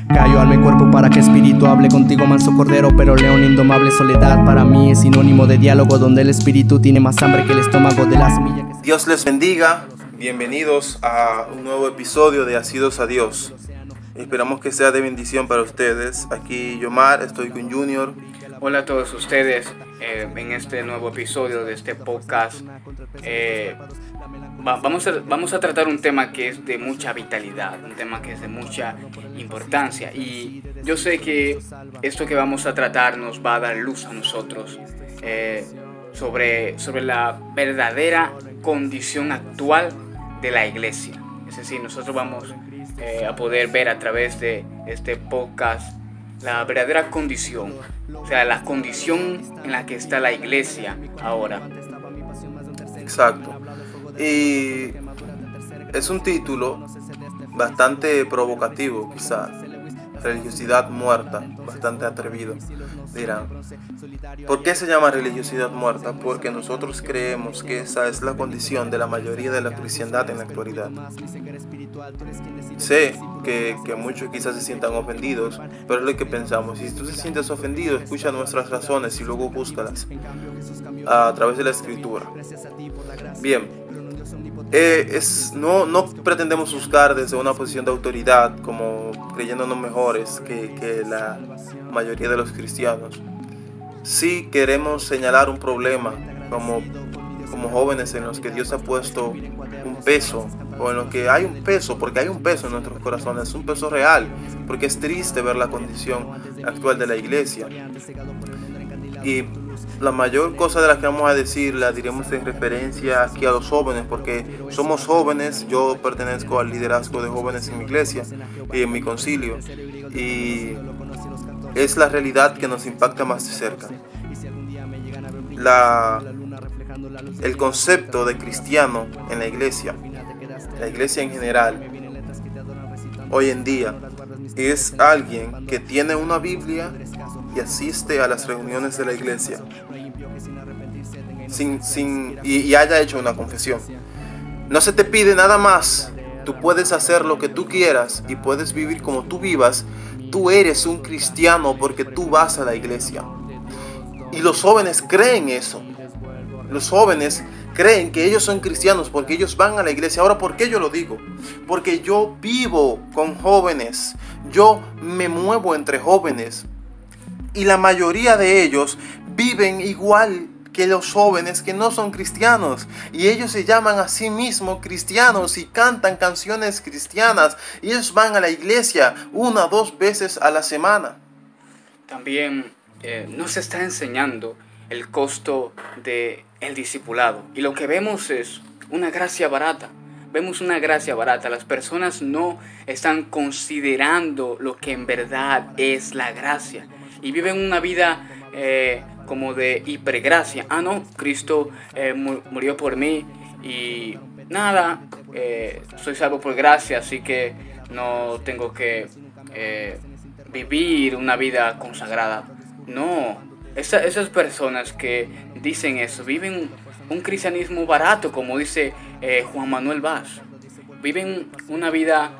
Callo alma y cuerpo para que espíritu hable contigo, manso cordero, pero león indomable. Soledad para mí es sinónimo de diálogo, donde el espíritu tiene más hambre que el estómago de la semilla que... Dios les bendiga, bienvenidos a un nuevo episodio de Asidos a Dios. Esperamos que sea de bendición para ustedes. Aquí Yomar, estoy con Junior. Hola a todos ustedes, en este nuevo episodio de este podcast vamos a tratar un tema que es de mucha vitalidad, un tema que es de mucha importancia, y yo sé que esto que vamos a tratar nos va a dar luz a nosotros sobre la verdadera condición actual de la iglesia. Es decir, nosotros vamos a poder ver a través de este podcast la verdadera condición, o sea, la condición en la que está la iglesia ahora. Exacto. Y es un título bastante provocativo, quizás. Religiosidad muerta, bastante atrevido. Dirán, ¿por qué se llama religiosidad muerta? Porque nosotros creemos que esa es la condición de la mayoría de la cristiandad en la actualidad. Sé que muchos quizás se sientan ofendidos, pero es lo que pensamos. Si tú te sientes ofendido, escucha nuestras razones y luego búscalas a través de la escritura. Bien, no pretendemos juzgar desde una posición de autoridad, como creyéndonos mejores que la mayoría de los cristianos. Sí queremos señalar un problema como jóvenes en los que Dios ha puesto un peso, o en lo que hay un peso, porque hay un peso en nuestros corazones, un peso real, porque es triste ver la condición actual de la iglesia. Y la mayor cosa de la que vamos a decir la diremos en referencia aquí a los jóvenes, porque somos jóvenes. Yo pertenezco al liderazgo de jóvenes en mi iglesia y en mi concilio, y es la realidad que nos impacta más de cerca. El concepto de cristiano en la iglesia en general, hoy en día, es alguien que tiene una Biblia y asiste a las reuniones de la iglesia y haya hecho una confesión. No se te pide nada más. Tú puedes hacer lo que tú quieras y puedes vivir como tú vivas. Tú eres un cristiano porque tú vas a la iglesia. Y los jóvenes creen eso. Los jóvenes creen que ellos son cristianos porque ellos van a la iglesia. Ahora, ¿por qué yo lo digo? Porque yo vivo con jóvenes. Yo me muevo entre jóvenes. Y la mayoría de ellos viven igual que los jóvenes que no son cristianos. Y ellos se llaman a sí mismos cristianos y cantan canciones cristianas. Y ellos van a la iglesia 1 o 2 veces a la semana. También no se está enseñando el costo del discipulado. Y lo que vemos es una gracia barata. Vemos una gracia barata. Las personas no están considerando lo que en verdad es la gracia. Y viven una vida como de hipergracia. No, Cristo murió por mí y nada, soy salvo por gracia, así que no tengo que vivir una vida consagrada. No, esas personas que dicen eso viven un cristianismo barato, como dice Juan Manuel Vaz. Viven una vida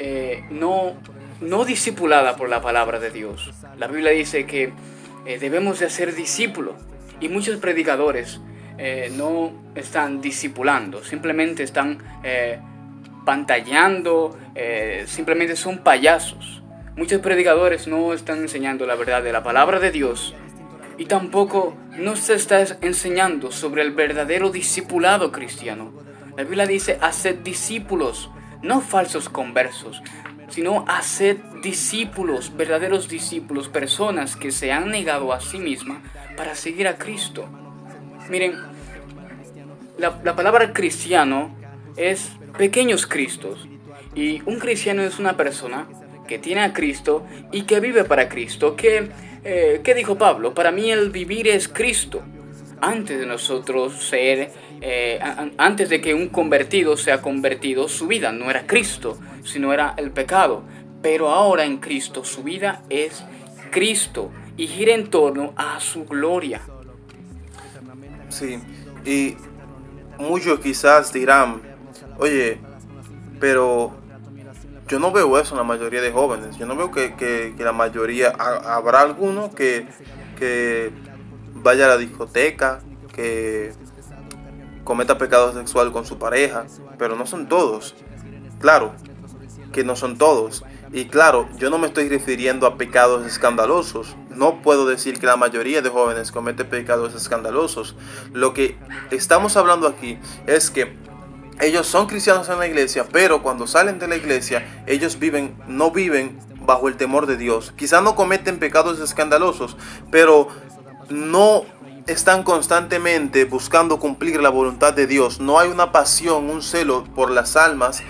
no discipulada por la palabra de Dios. La Biblia dice que debemos de hacer discípulos, y muchos predicadores no están discipulando, simplemente están pantallando, simplemente son payasos. Muchos predicadores no están enseñando la verdad de la palabra de Dios, y tampoco no se está enseñando sobre el verdadero discipulado cristiano. La Biblia dice: haced discípulos, no falsos conversos, sino haced discípulos, verdaderos discípulos, personas que se han negado a sí mismas para seguir a Cristo. Miren, la palabra cristiano es pequeños cristos, y un cristiano es una persona que tiene a Cristo y que vive para Cristo. ¿Qué dijo Pablo? Para mí el vivir es Cristo. Antes de nosotros ser, antes de que un convertido sea convertido, su vida no era Cristo, sino era el pecado. Pero ahora en Cristo su vida es Cristo y gira en torno a su gloria. Sí, y muchos quizás dirán: oye, pero yo no veo eso en la mayoría de jóvenes. Yo no veo que la mayoría, habrá alguno que vaya a la discoteca, que cometa pecado sexual con su pareja, pero no son todos. Claro que no son todos. Y claro, yo no me estoy refiriendo a pecados escandalosos. No puedo decir que la mayoría de jóvenes comete pecados escandalosos. Lo que estamos hablando aquí es que ellos son cristianos en la iglesia, pero cuando salen de la iglesia, ellos no viven bajo el temor de Dios. Quizás no cometen pecados escandalosos, pero no están constantemente buscando cumplir la voluntad de Dios. No hay una pasión, un celo por las almas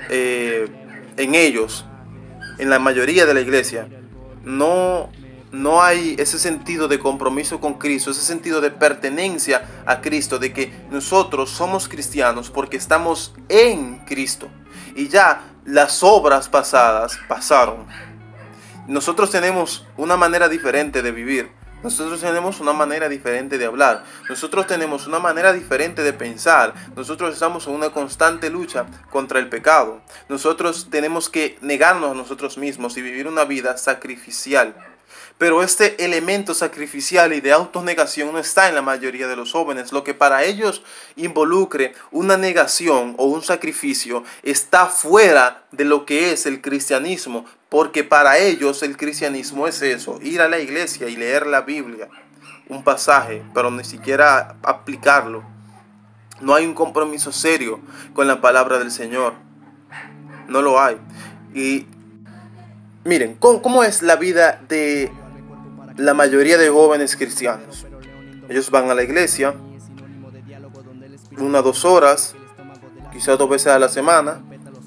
en ellos. En la mayoría de la iglesia no hay ese sentido de compromiso con Cristo, ese sentido de pertenencia a Cristo, de que nosotros somos cristianos porque estamos en Cristo y ya las obras pasadas pasaron. Nosotros tenemos una manera diferente de vivir. Nosotros tenemos una manera diferente de hablar. Nosotros tenemos una manera diferente de pensar. Nosotros estamos en una constante lucha contra el pecado. Nosotros tenemos que negarnos a nosotros mismos y vivir una vida sacrificial. Pero este elemento sacrificial y de autonegación no está en la mayoría de los jóvenes. Lo que para ellos involucre una negación o un sacrificio está fuera de lo que es el cristianismo. Porque para ellos el cristianismo es eso, ir a la iglesia y leer la Biblia, un pasaje, pero ni siquiera aplicarlo. No hay un compromiso serio con la palabra del Señor. No lo hay. Y miren, ¿cómo es la vida de la mayoría de jóvenes cristianos? Ellos van a la iglesia 1 o 2 horas, quizás 2 veces a la semana.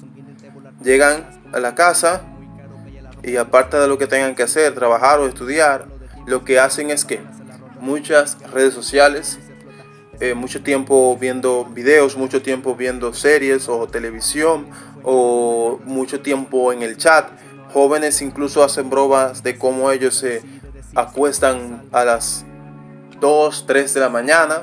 Llegan a la casa y aparte de lo que tengan que hacer, trabajar o estudiar, lo que hacen es que muchas redes sociales, mucho tiempo viendo videos, mucho tiempo viendo series o televisión, o mucho tiempo en el chat. Jóvenes incluso hacen bromas de cómo ellos se acuestan a las 2, 3 de la mañana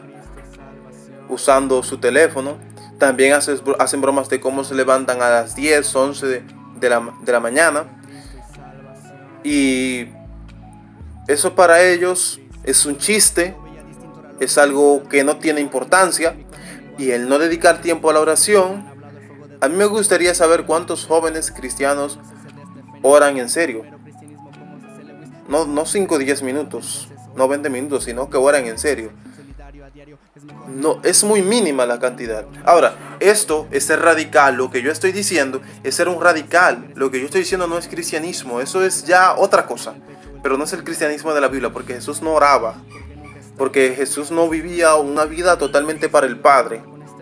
usando su teléfono. También hacen bromas de cómo se levantan a las 10, 11 de la mañana. Y eso para ellos es un chiste, es algo que no tiene importancia. Y el no dedicar tiempo a la oración, a mí me gustaría saber cuántos jóvenes cristianos oran en serio. No 5 o 10 minutos, no 20 minutos, sino que oran en serio. No, es muy mínima la cantidad. Ahora, esto es ser radical. Lo que yo estoy diciendo es ser un radical. Lo que yo estoy diciendo no es cristianismo. Eso es ya otra cosa. Pero no es el cristianismo de la Biblia, porque Jesús no oraba. Porque Jesús no vivía una vida totalmente para el Padre.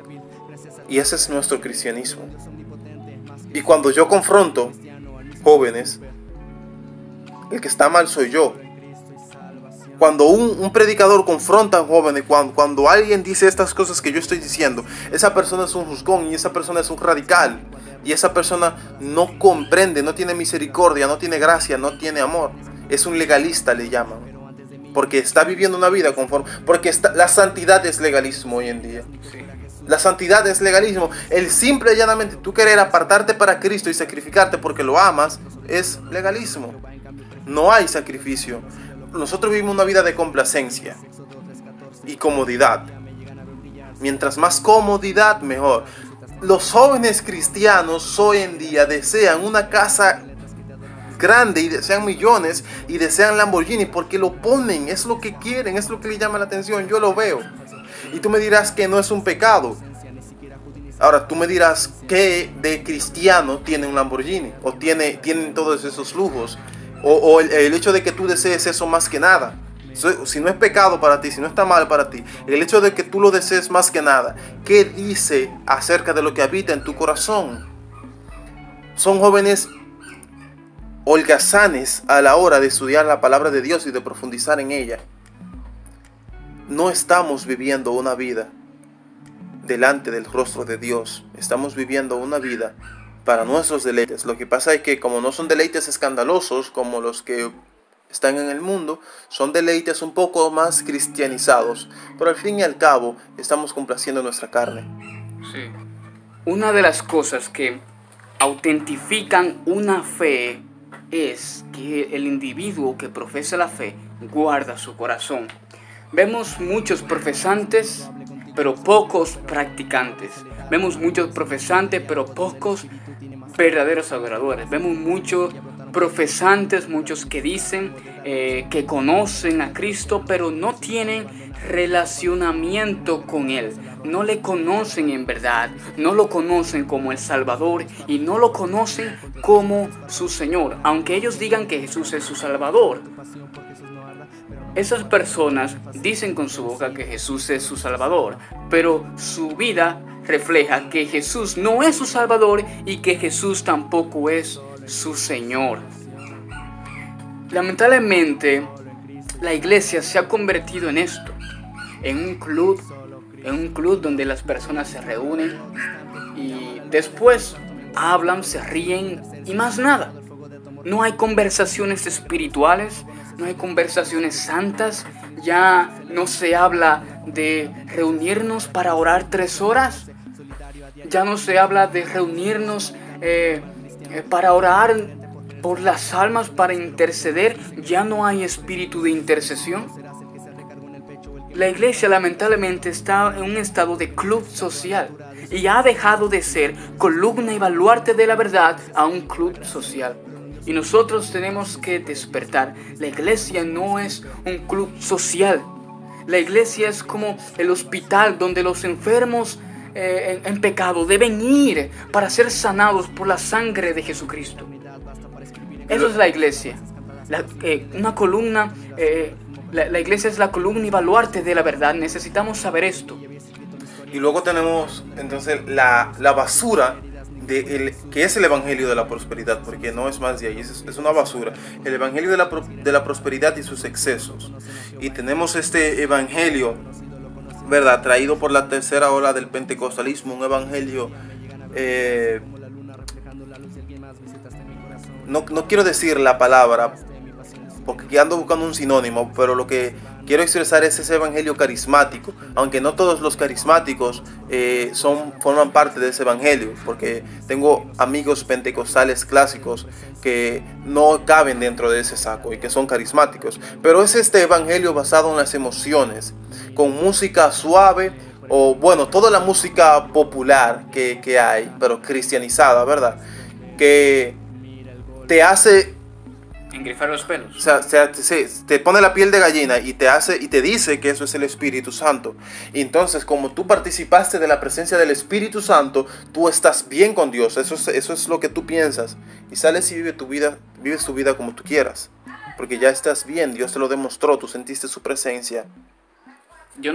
Y ese es nuestro cristianismo. Y cuando yo confronto jóvenes, el que está mal soy yo. Cuando un predicador confronta a jóvenes, cuando alguien dice estas cosas que yo estoy diciendo, esa persona es un juzgón y esa persona es un radical. Y esa persona no comprende, no tiene misericordia, no tiene gracia, no tiene amor. Es un legalista, le llaman. Porque está viviendo una vida conforme. Porque la santidad es legalismo hoy en día. La santidad es legalismo. El simple y llanamente tú querer apartarte para Cristo y sacrificarte porque lo amas es legalismo. No hay sacrificio. Nosotros vivimos una vida de complacencia y comodidad. Mientras más comodidad, mejor. Los jóvenes cristianos hoy en día desean una casa grande y desean millones y desean Lamborghini porque lo ponen, es lo que quieren, es lo que les llama la atención. Yo lo veo. Y tú me dirás que no es un pecado. Ahora, tú me dirás que de cristiano tiene un Lamborghini o tienen todos esos lujos. O el hecho de que tú desees eso más que nada. Si no es pecado para ti, si no está mal para ti, el hecho de que tú lo desees más que nada, ¿qué dice acerca de lo que habita en tu corazón? Son jóvenes holgazanes a la hora de estudiar la palabra de Dios y de profundizar en ella. No estamos viviendo una vida delante del rostro de Dios. Estamos viviendo una vida para nuestros deleites. Lo que pasa es que como no son deleites escandalosos como los que están en el mundo, son deleites un poco más cristianizados, pero al fin y al cabo estamos complaciendo nuestra carne. Sí. Una de las cosas que autentifican una fe es que el individuo que profesa la fe guarda su corazón. Vemos muchos profesantes, pero pocos practicantes. Vemos muchos profesantes, pero pocos verdaderos adoradores. Vemos muchos profesantes, muchos que dicen que conocen a Cristo, pero no tienen relacionamiento con Él. No le conocen en verdad, no lo conocen como el Salvador y no lo conocen como su Señor, aunque ellos digan que Jesús es su Salvador. Esas personas dicen con su boca que Jesús es su Salvador, pero su vida refleja que Jesús no es su Salvador y que Jesús tampoco es su Señor. Lamentablemente, la iglesia se ha convertido en esto, en un club donde las personas se reúnen y después hablan, se ríen y más nada. No hay conversaciones espirituales, no hay conversaciones santas, ya no se habla de reunirnos para orar 3 horas, ya no se habla de reunirnos para orar por las almas, para interceder, ya no hay espíritu de intercesión. La iglesia lamentablemente está en un estado de club social y ha dejado de ser columna y baluarte de la verdad a un club social. Y nosotros tenemos que despertar. La iglesia no es un club social. La iglesia es como el hospital donde los enfermos en pecado deben ir para ser sanados por la sangre de Jesucristo. Eso es la iglesia. Una columna... La iglesia es la columna y baluarte de la verdad. Necesitamos saber esto. Y luego tenemos entonces la basura que es el evangelio de la prosperidad, porque no es más de ahí, es una basura. El evangelio de la prosperidad y sus excesos. Y tenemos este evangelio, ¿verdad?, traído por la tercera ola del pentecostalismo, un evangelio no quiero decir la palabra porque ando buscando un sinónimo, pero lo que quiero expresar es ese evangelio carismático, aunque no todos los carismáticos forman parte de ese evangelio, porque tengo amigos pentecostales clásicos que no caben dentro de ese saco y que son carismáticos, pero es este evangelio basado en las emociones, con música suave, o bueno, toda la música popular que hay, pero cristianizada, ¿verdad?, que te hace engrifar los pelos. O sea, te pone la piel de gallina y te dice que eso es el Espíritu Santo. Y entonces, como tú participaste de la presencia del Espíritu Santo, tú estás bien con Dios. Eso es lo que tú piensas. Y sales y vives tu vida como tú quieras. Porque ya estás bien, Dios te lo demostró, tú sentiste su presencia. Yo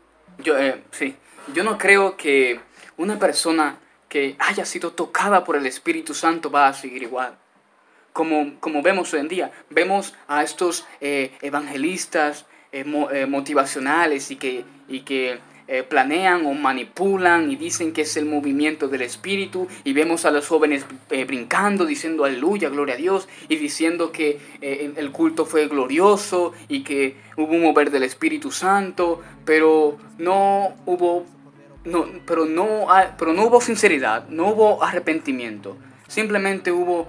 no creo que una persona que haya sido tocada por el Espíritu Santo va a seguir igual. Como vemos hoy en día, vemos a estos evangelistas motivacionales y que planean o manipulan y dicen que es el movimiento del Espíritu, y vemos a los jóvenes brincando, diciendo aleluya, gloria a Dios, y diciendo que el culto fue glorioso y que hubo un mover del Espíritu Santo, pero no hubo sinceridad, no hubo arrepentimiento. Simplemente hubo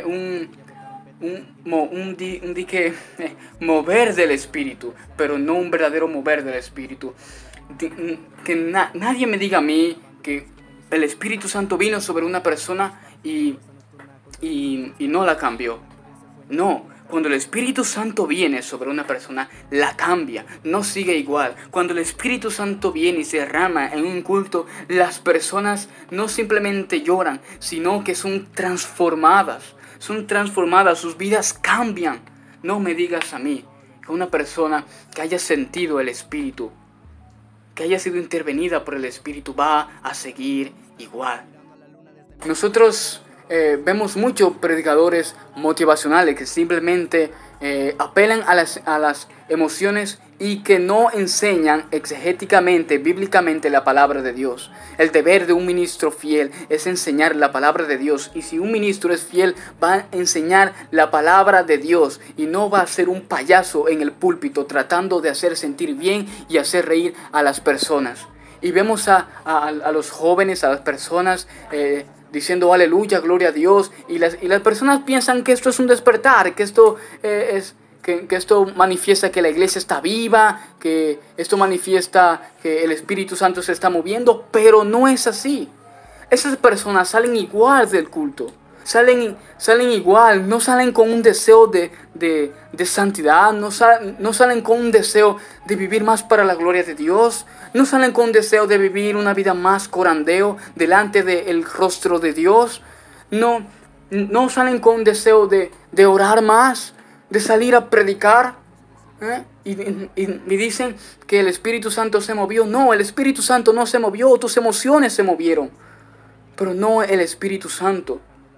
mover del Espíritu, pero no un verdadero mover del Espíritu. Nadie me diga a mí que el Espíritu Santo vino sobre una persona y no la cambió. No, cuando el Espíritu Santo viene sobre una persona, la cambia, no sigue igual. Cuando el Espíritu Santo viene y se derrama en un culto, las personas no simplemente lloran, sino que son transformadas, sus vidas cambian. No me digas a mí que una persona que haya sentido el Espíritu, que haya sido intervenida por el Espíritu, va a seguir igual. Nosotros vemos muchos predicadores motivacionales que simplemente apelan a las emociones y que no enseñan exegéticamente, bíblicamente la palabra de Dios. El deber de un ministro fiel es enseñar la palabra de Dios. Y si un ministro es fiel, va a enseñar la palabra de Dios y no va a ser un payaso en el púlpito tratando de hacer sentir bien y hacer reír a las personas. Y vemos a los jóvenes, a las personas diciendo aleluya, gloria a Dios, y las personas piensan que esto es un despertar, que esto que esto manifiesta que la iglesia está viva, que esto manifiesta que el Espíritu Santo se está moviendo, pero no es así. Esas personas salen igual del culto, salen igual, no salen con un deseo de santidad, no salen con un deseo de vivir más para la gloria de Dios, no salen con un deseo de vivir una vida más corandeo delante del rostro de Dios, no salen con un deseo de orar más, de salir a predicar, y dicen que el Espíritu Santo se movió. No, el Espíritu Santo no se movió, tus emociones se movieron, pero no el Espíritu Santo.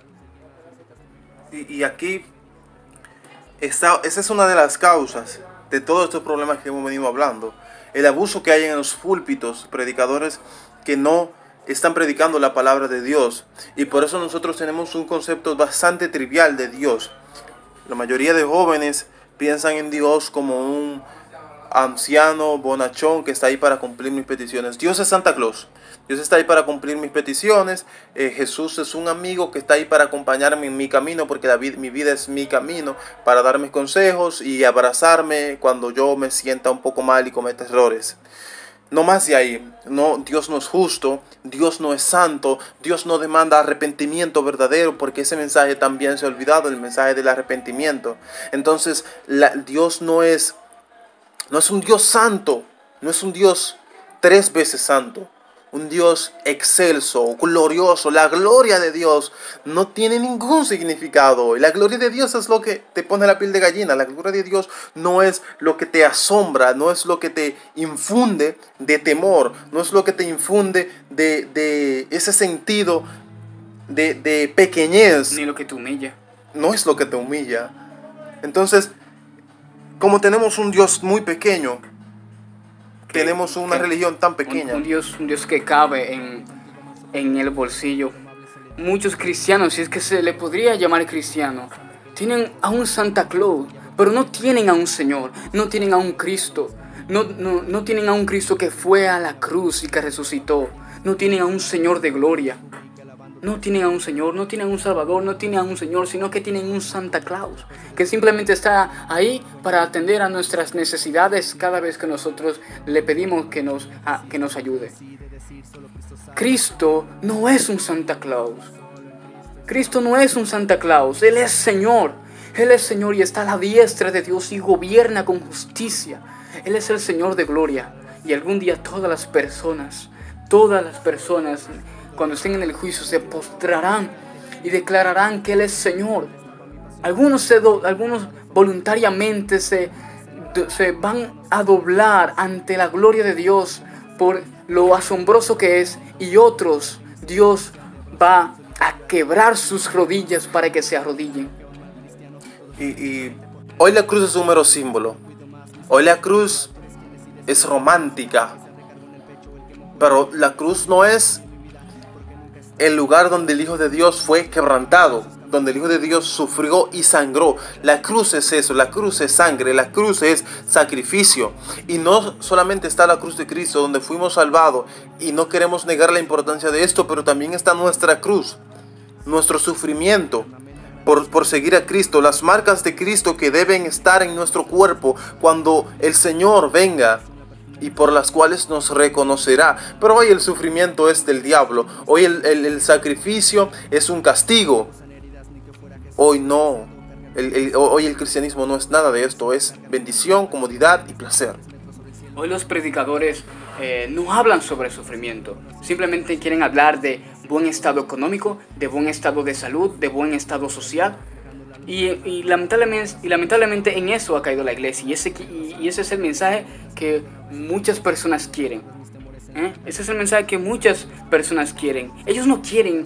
Y aquí, esa es una de las causas de todos estos problemas que hemos venido hablando. El abuso que hay en los púlpitos, predicadores que no están predicando la palabra de Dios. Y por eso nosotros tenemos un concepto bastante trivial de Dios. La mayoría de jóvenes piensan en Dios como un anciano bonachón que está ahí para cumplir mis peticiones. Dios es Santa Claus. Dios está ahí para cumplir mis peticiones. Jesús es un amigo que está ahí para acompañarme en mi camino, porque mi vida es mi camino, para darme consejos y abrazarme cuando yo me sienta un poco mal y cometa errores. No más de ahí. No, Dios no es justo, Dios no es santo, Dios no demanda arrepentimiento verdadero, porque ese mensaje también se ha olvidado, el mensaje del arrepentimiento. Entonces, Dios no es un Dios santo, no es un Dios 3 veces santo, un Dios excelso, glorioso. La gloria de Dios no tiene ningún significado. Y la gloria de Dios es lo que te pone la piel de gallina. La gloria de Dios no es lo que te asombra, no es lo que te infunde de temor, no es lo que te infunde de ese sentido de pequeñez. Ni lo que te humilla. No es lo que te humilla. Entonces, como tenemos un Dios muy pequeño, tenemos una religión tan pequeña. Un Dios que cabe en el bolsillo. Muchos cristianos, si es que se le podría llamar cristiano, tienen a un Santa Claus, pero no tienen a un Señor, no tienen a un Cristo, no tienen a un Cristo que fue a la cruz y que resucitó, no tienen a un Señor de gloria. No tienen a un Señor, no tienen a un Salvador, no tienen a un Señor, sino que tienen un Santa Claus, que simplemente está ahí para atender a nuestras necesidades cada vez que nosotros le pedimos que nos ayude. Cristo no es un Santa Claus. Cristo no es un Santa Claus, Él es Señor. Él es Señor y está a la diestra de Dios y gobierna con justicia. Él es el Señor de gloria. Y algún día todas las personas, cuando estén en el juicio, se postrarán y declararán que Él es Señor. Algunos voluntariamente se van a doblar ante la gloria de Dios por lo asombroso que es, y otros, Dios va a quebrar sus rodillas para que se arrodillen. Y hoy la cruz es un mero símbolo. Hoy la cruz es romántica. Pero la cruz no es el lugar donde el Hijo de Dios fue quebrantado, donde el Hijo de Dios sufrió y sangró. La cruz es eso, la cruz es sangre, la cruz es sacrificio. Y no solamente está la cruz de Cristo, donde fuimos salvados, y no queremos negar la importancia de esto, pero también está nuestra cruz, nuestro sufrimiento por seguir a Cristo, las marcas de Cristo que deben estar en nuestro cuerpo cuando el Señor venga, y por las cuales nos reconocerá. Pero hoy el sufrimiento es del diablo. Hoy el sacrificio es un castigo. Hoy no. Hoy el cristianismo no es nada de esto. Es bendición, comodidad y placer. Hoy los predicadores no hablan sobre sufrimiento. Simplemente quieren hablar de buen estado económico, de buen estado de salud, de buen estado social. Y lamentablemente en eso ha caído la iglesia. Y ese es el mensaje que muchas personas quieren. Ese es el mensaje que muchas personas quieren. Ellos no quieren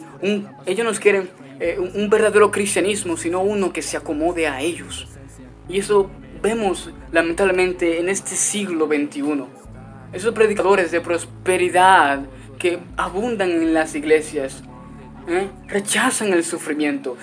un verdadero cristianismo, sino uno que se acomode a ellos. Y eso vemos lamentablemente en este siglo XXI. Esos predicadores de prosperidad que abundan en las iglesias rechazan el sufrimiento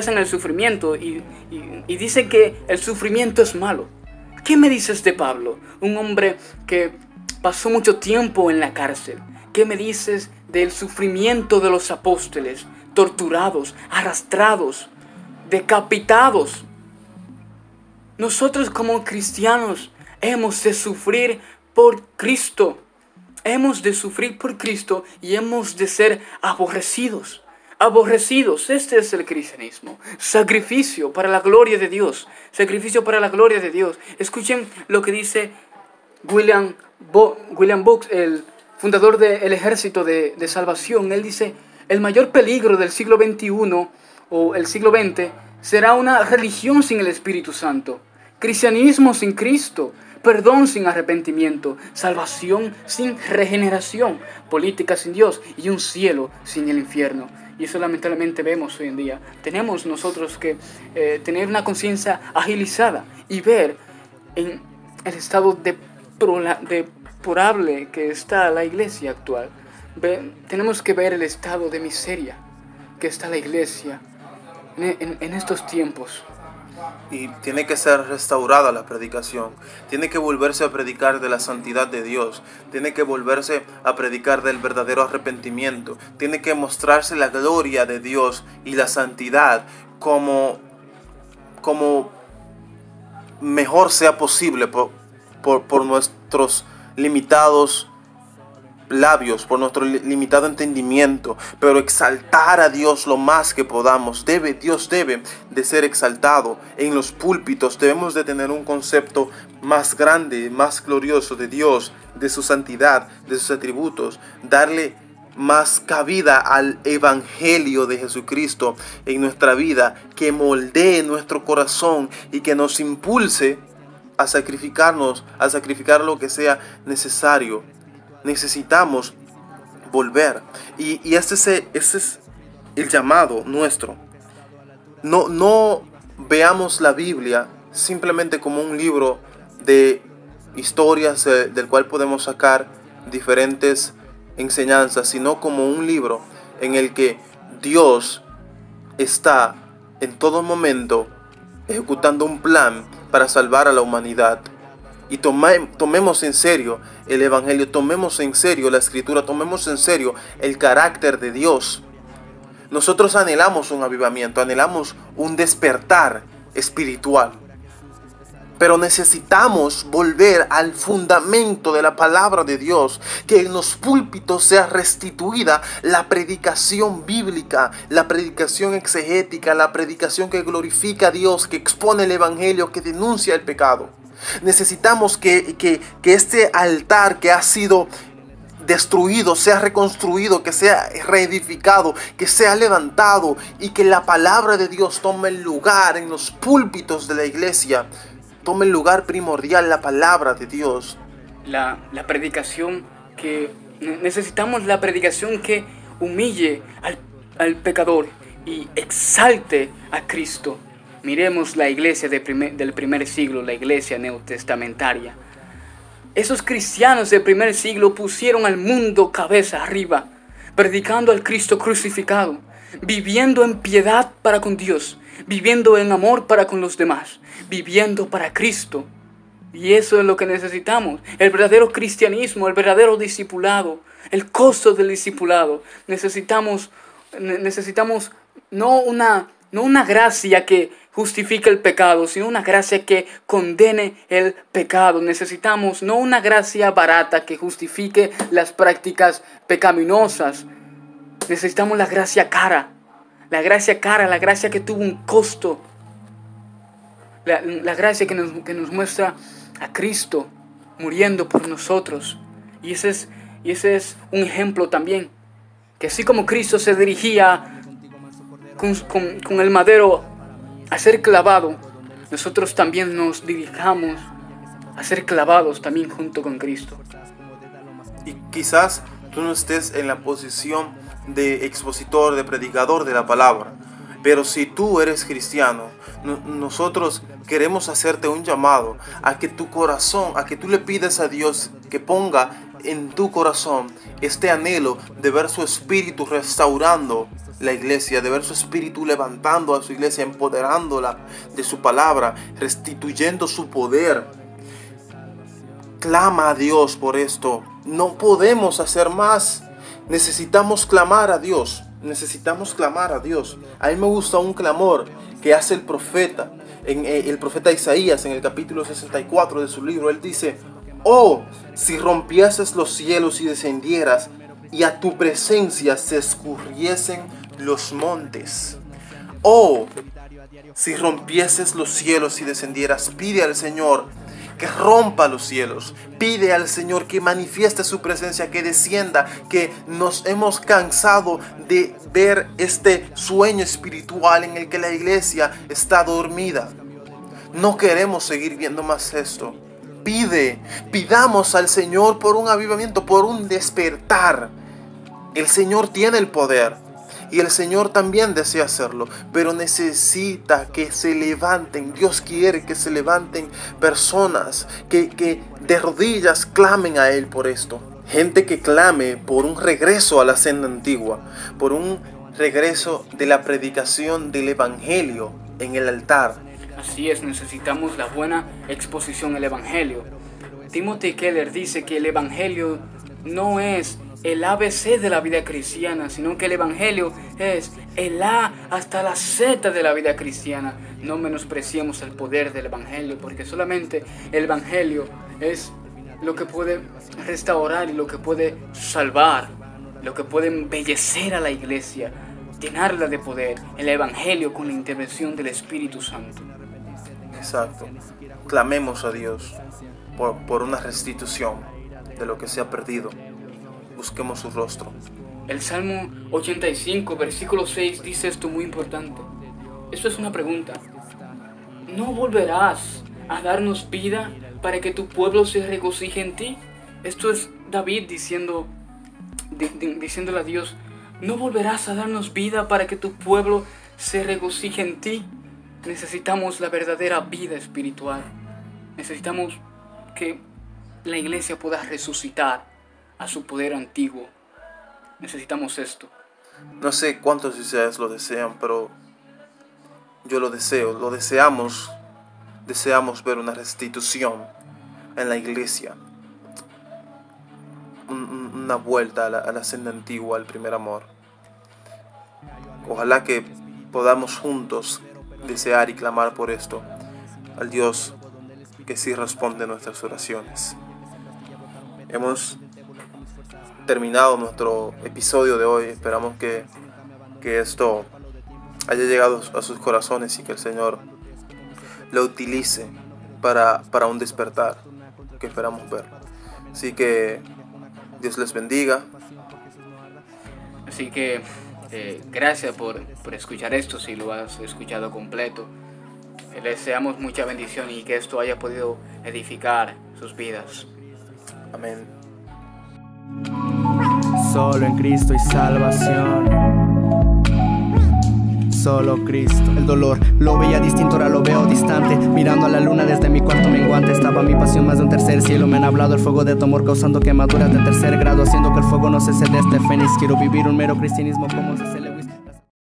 y dicen que el sufrimiento es malo. ¿Qué me dices de Pablo? Un hombre que pasó mucho tiempo en la cárcel. ¿Qué me dices del sufrimiento de los apóstoles? torturados, arrastrados, decapitados. Nosotros como cristianos hemos de sufrir por Cristo. Hemos de sufrir por Cristo y hemos de ser aborrecidos. Aborrecidos, este es el cristianismo. Sacrificio para la gloria de Dios. Sacrificio para la gloria de Dios. Escuchen lo que dice William Booth, el fundador del Ejército de Salvación. Él dice: el mayor peligro del siglo XXI o el siglo XX será una religión sin el Espíritu Santo, cristianismo sin Cristo, perdón sin arrepentimiento, salvación sin regeneración, política sin Dios y un cielo sin el infierno. Y eso lamentablemente vemos hoy en día. Tenemos nosotros que tener una conciencia agilizada y ver en el estado deplorable que está la iglesia actual. Tenemos que ver el estado de miseria que está la iglesia en estos tiempos. Y tiene que ser restaurada la predicación. Tiene que volverse a predicar de la santidad de Dios. Tiene que volverse a predicar del verdadero arrepentimiento. Tiene que mostrarse la gloria de Dios y la santidad como mejor sea posible por nuestros limitados labios, por nuestro limitado entendimiento, pero exaltar a Dios lo más que podamos. Dios debe de ser exaltado. En los púlpitos debemos de tener un concepto más grande, más glorioso de Dios, de su santidad, de sus atributos, darle más cabida al evangelio de Jesucristo en nuestra vida, que moldee nuestro corazón y que nos impulse a sacrificar lo que sea necesario. Necesitamos volver. Y este es el llamado nuestro. No veamos la Biblia simplemente como un libro de historias del cual podemos sacar diferentes enseñanzas, sino como un libro en el que Dios está en todo momento ejecutando un plan para salvar a la humanidad. Y tomemos en serio el Evangelio, tomemos en serio la Escritura, tomemos en serio el carácter de Dios. Nosotros anhelamos un avivamiento, anhelamos un despertar espiritual. Pero necesitamos volver al fundamento de la palabra de Dios, que en los púlpitos sea restituida la predicación bíblica, la predicación exegética, la predicación que glorifica a Dios, que expone el Evangelio, que denuncia el pecado. Necesitamos que este altar que ha sido destruido sea reconstruido, que sea reedificado, que sea levantado, y que la palabra de Dios tome el lugar en los púlpitos de la iglesia. Tome el lugar primordial, la palabra de Dios. La predicación que necesitamos, la predicación que humille al pecador y exalte a Cristo. Miremos la iglesia del primer siglo, la iglesia neotestamentaria. Esos cristianos del primer siglo pusieron al mundo cabeza arriba, predicando al Cristo crucificado, viviendo en piedad para con Dios, viviendo en amor para con los demás, viviendo para Cristo. Y eso es lo que necesitamos, el verdadero cristianismo, el verdadero discipulado, el costo del discipulado. Necesitamos no una gracia que justifique el pecado, sino una gracia que condene el pecado. Necesitamos no una gracia barata que justifique las prácticas pecaminosas. Necesitamos la gracia cara, la gracia que tuvo un costo. La gracia que nos muestra a Cristo muriendo por nosotros. Y ese es un ejemplo también, que así como Cristo se dirigía con el madero a ser clavado, nosotros también nos dirijamos a ser clavados también junto con Cristo. Y quizás tú no estés en la posición de expositor, de predicador de la palabra, pero si tú eres cristiano, nosotros queremos hacerte un llamado a que tu corazón, a que tú le pidas a Dios que ponga en tu corazón este anhelo de ver su espíritu restaurando la iglesia, de ver su espíritu levantando a su iglesia, empoderándola de su palabra, restituyendo su poder. Clama a Dios por esto. No podemos hacer más. Necesitamos clamar a Dios. necesitamos clamar a Dios. A mí me gusta un clamor que hace el profeta, el profeta Isaías, en el capítulo 64 de su libro. Él dice: oh, si rompieses los cielos y descendieras, y a tu presencia se escurriesen los montes. Oh, si rompieses los cielos y descendieras. Pide al Señor que rompa los cielos. Pide al Señor que manifieste su presencia, que descienda, que nos hemos cansado de ver este sueño espiritual en el que la iglesia está dormida. No queremos seguir viendo más esto. Pidamos al Señor por un avivamiento, por un despertar. El Señor tiene el poder. Y el Señor también desea hacerlo, pero necesita que se levanten. Dios quiere que se levanten personas que de rodillas clamen a Él por esto. Gente que clame por un regreso a la senda antigua, por un regreso de la predicación del Evangelio en el altar. Así es, necesitamos la buena exposición del Evangelio. Timothy Keller dice que el Evangelio no es el ABC de la vida cristiana, sino que el Evangelio es el A hasta la Z de la vida cristiana. No menospreciemos el poder del Evangelio, porque solamente el Evangelio es lo que puede restaurar y lo que puede salvar, lo que puede embellecer a la iglesia, llenarla de poder. El Evangelio con la intervención del Espíritu Santo. Exacto. Clamemos a Dios por una restitución de lo que se ha perdido. Busquemos su rostro. El Salmo 85, versículo 6 dice esto muy importante. Esto es una pregunta. ¿No volverás a darnos vida para que tu pueblo se regocije en ti? Esto es David diciéndole a Dios: ¿no volverás a darnos vida para que tu pueblo se regocije en ti? Necesitamos la verdadera vida espiritual. Necesitamos que la iglesia pueda resucitar a su poder antiguo. Necesitamos esto. No sé cuántos de ustedes lo desean, pero yo lo deseo, lo deseamos. Deseamos ver una restitución en la iglesia, una vuelta a la senda antigua, al primer amor. Ojalá que podamos juntos desear y clamar por esto al Dios que sí responde nuestras oraciones. Hemos terminado nuestro episodio de hoy. Esperamos que esto haya llegado a sus corazones y que el Señor lo utilice para un despertar que esperamos ver. Así que Dios les bendiga. Así que gracias por escuchar esto, si lo has escuchado completo. Les deseamos mucha bendición y que esto haya podido edificar sus vidas. Amén. Solo en Cristo hay salvación. Solo Cristo. El dolor lo veía distinto, ahora lo veo distante. Mirando a la luna desde mi cuarto menguante. Estaba mi pasión más de un tercer cielo. Me han hablado el fuego de tu amor causando quemaduras de tercer grado, haciendo que el fuego no cese de este fénix. Quiero vivir un mero cristianismo como se celebra.